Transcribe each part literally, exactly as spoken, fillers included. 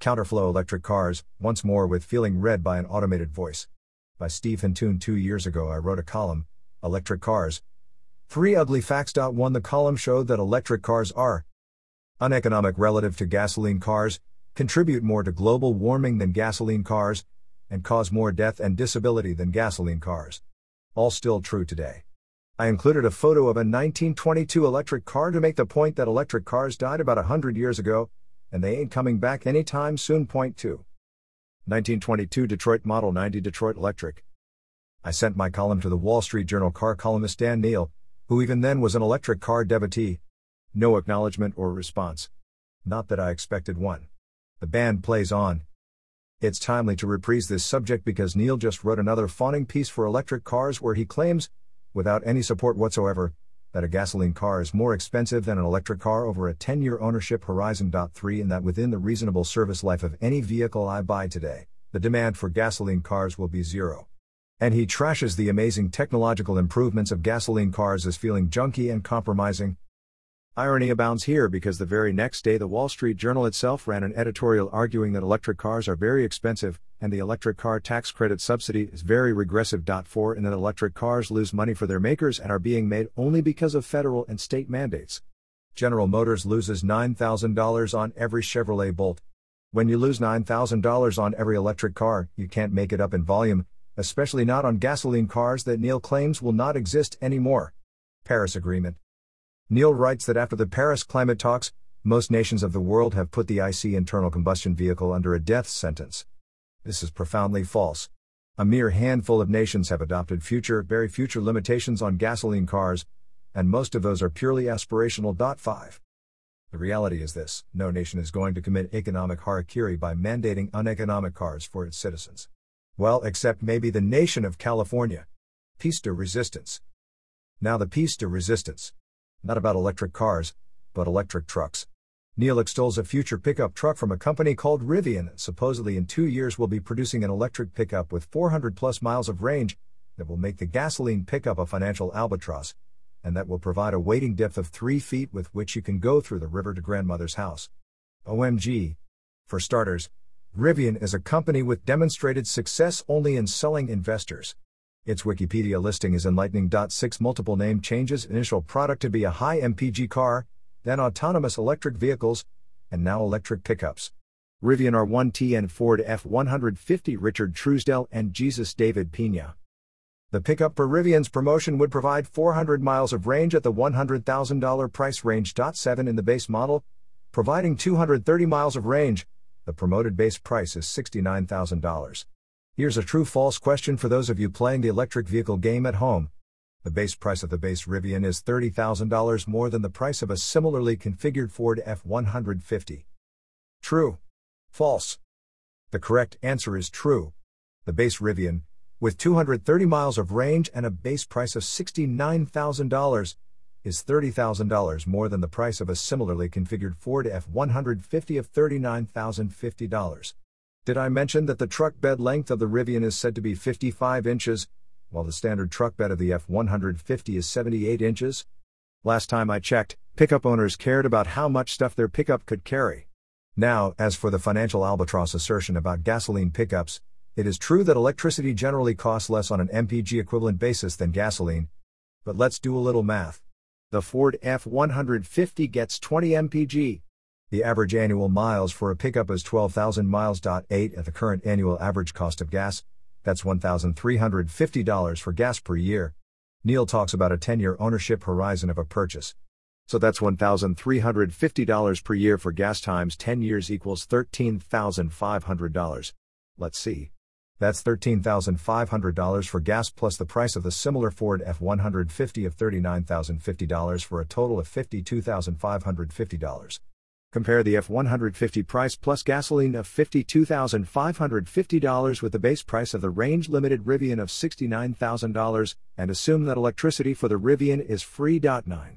Counterflow Electric Cars, Once More with Feeling, read by an automated voice. By Steve Hintoon. Two years ago I wrote a column, Electric Cars. Three Ugly Facts. one The column showed that electric cars are uneconomic relative to gasoline cars, contribute more to global warming than gasoline cars, and cause more death and disability than gasoline cars. All still true today. I included a photo of a nineteen twenty-two electric car to make the point that electric cars died about a hundred years ago, and they ain't coming back anytime soon. Point two. nineteen twenty-two Detroit Model ninety Detroit Electric. I sent my column to the Wall Street Journal car columnist Dan Neal, who even then was an electric car devotee. No acknowledgement or response. Not that I expected one. The band plays on. It's timely to reprise this subject because Neal just wrote another fawning piece for electric cars where he claims, without any support whatsoever, that a gasoline car is more expensive than an electric car over a ten-year ownership horizon. three And that within the reasonable service life of any vehicle I buy today, the demand for gasoline cars will be zero. And he trashes the amazing technological improvements of gasoline cars as feeling junky and compromising. Irony abounds here because the very next day the Wall Street Journal itself ran an editorial arguing that electric cars are very expensive, and the electric car tax credit subsidy is very regressive. four And that electric cars lose money for their makers and are being made only because of federal and state mandates. General Motors loses nine thousand dollars on every Chevrolet Bolt. When you lose nine thousand dollars on every electric car, you can't make it up in volume, especially not on gasoline cars that Neal claims will not exist anymore. Paris Agreement. Neal writes that after the Paris climate talks, most nations of the world have put the I C internal combustion vehicle under a death sentence. This is profoundly false. A mere handful of nations have adopted future, very future limitations on gasoline cars, and most of those are purely aspirational. five The reality is this: no nation is going to commit economic harakiri by mandating uneconomic cars for its citizens. Well, except maybe the nation of California. Piece de resistance. Now the piece de resistance. Not about electric cars, but electric trucks. Neal extols a future pickup truck from a company called Rivian that supposedly in two years will be producing an electric pickup with four hundred plus miles of range that will make the gasoline pickup a financial albatross, and that will provide a wading depth of three feet with which you can go through the river to grandmother's house. O M G. For starters, Rivian is a company with demonstrated success only in selling investors. Its Wikipedia listing is enlightening. six Multiple name changes: initial product to be a high M P G car, then autonomous electric vehicles, and now electric pickups. Rivian R one T and Ford F one fifty. Richard Truesdell and Jesus David Pena. The pickup for Rivian's promotion would provide four hundred miles of range at the one hundred thousand dollars price range. seven In the base model, providing two hundred thirty miles of range, the promoted base price is sixty-nine thousand dollars. Here's a true-false question for those of you playing the electric vehicle game at home. The base price of the base Rivian is thirty thousand dollars more than the price of a similarly configured Ford F one fifty. True? False? The correct answer is true. The base Rivian, with two hundred thirty miles of range and a base price of sixty-nine thousand dollars, is thirty thousand dollars more than the price of a similarly configured Ford F one fifty of thirty-nine thousand fifty dollars. Did I mention that the truck bed length of the Rivian is said to be fifty-five inches, while the standard truck bed of the F one fifty is seventy-eight inches? Last time I checked, pickup owners cared about how much stuff their pickup could carry. Now, as for the financial albatross assertion about gasoline pickups, it is true that electricity generally costs less on an M P G equivalent basis than gasoline. But let's do a little math. The Ford F one fifty gets twenty M P G. The average annual miles for a pickup is twelve thousand miles. eight At the current annual average cost of gas, that's one thousand three hundred fifty dollars for gas per year. Neal talks about a ten-year ownership horizon of a purchase. So that's one thousand three hundred fifty dollars per year for gas times ten years equals thirteen thousand five hundred dollars. Let's see. That's thirteen thousand five hundred dollars for gas plus the price of the similar Ford F one fifty of thirty-nine thousand fifty dollars for a total of fifty-two thousand five hundred fifty dollars. Compare the F one fifty price plus gasoline of fifty-two thousand five hundred fifty dollars with the base price of the range-limited Rivian of sixty-nine thousand dollars, and assume that electricity for the Rivian is free. nine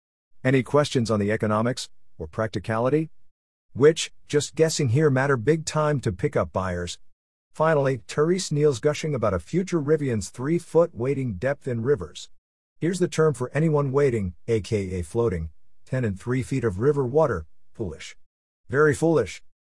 Any questions on the economics, or practicality? Which, just guessing here, matter big time to pickup buyers. Finally, Therese Neal's gushing about a future Rivian's three-foot wading depth in rivers. Here's the term for anyone wading, aka floating, ten and three feet of river water: foolish. Very foolish.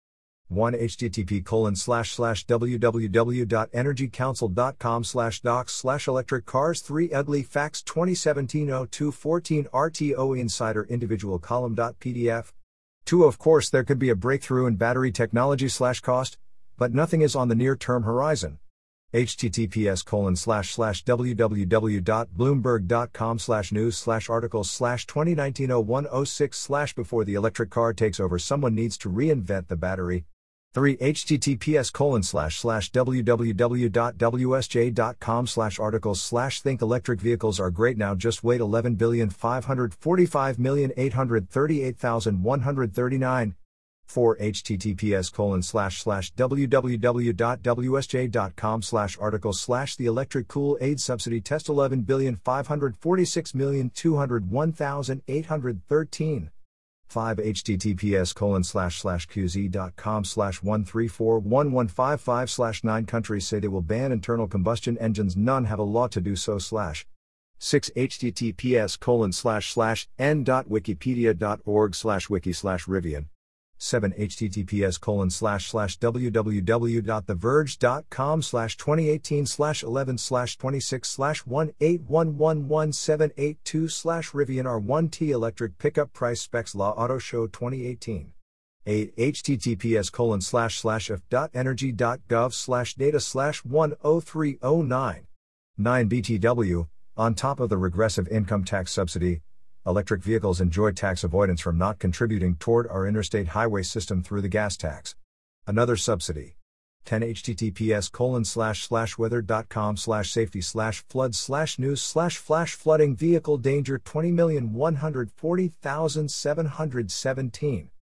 one http colon slash slash www.energycouncil.com slash docs slash electric cars three ugly facts twenty seventeen oh two fourteen R T O Insider individual column.pdf. two Of course there could be a breakthrough in battery technology slash cost, but nothing is on the near-term horizon. https colon slash slash www.bloomberg.com slash news slash articles slash 2019-0106 slash before the electric car takes over someone needs to reinvent the battery. three https colon slash slash www.wsj.com slash articles slash think electric vehicles are great now just wait eleven billion five hundred forty-five million eight hundred thirty-eight thousand one hundred thirty-nine. four https colon slash slash www.wsj.com slash articles slash the electric cool aid subsidy test eleven billion five hundred forty-six million two hundred one thousand eight hundred thirteen. five https colon slash slash qz.com slash one three four one one five five slash nine countries say they will ban internal combustion engines none have a law to do so slash six https colon slash slash n.wikipedia.org slash wiki slash Rivian seven https colon slash slash www.theverge.com slash 2018 slash 11 slash 26 slash 181111782 slash Rivian R one T electric pickup price specs law auto show twenty eighteen. eight https colon slash slash f.energy.gov slash data slash 10309. nine B T W, on top of the regressive income tax subsidy, electric vehicles enjoy tax avoidance from not contributing toward our interstate highway system through the gas tax. Another subsidy. ten https colon slash slash weather.com slash safety slash flood slash news slash flash flooding vehicle danger twenty million one hundred forty thousand seven hundred seventeen.